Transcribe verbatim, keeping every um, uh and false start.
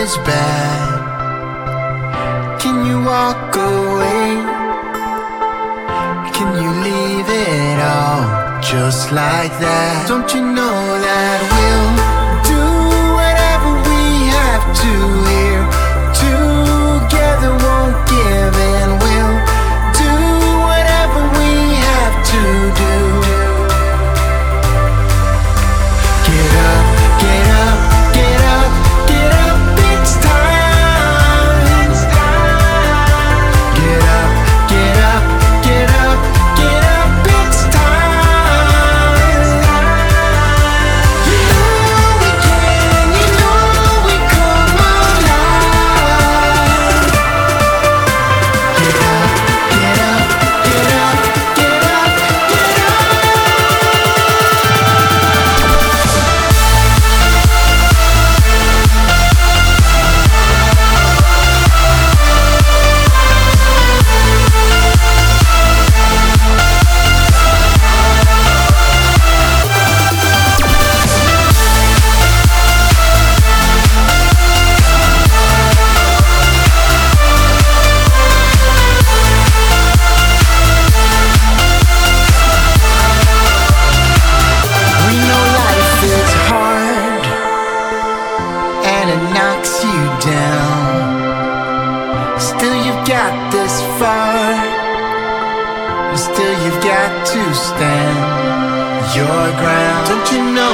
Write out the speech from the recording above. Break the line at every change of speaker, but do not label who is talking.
was bad. Can you walk away? Can you leave it all just like that? Don't you know that we'll do whatever we have to here? Together won't give in. We'll do whatever we have to do. Get up, get up, get up, get up, it's time. Get up, get up, get up, get up, it's time. You know we can, you know we come alive. Get up, get up, get up, get up, get up. We know life is hard and it knocks you down. Still you've got this far, and still you've got to stand your ground. Don't you know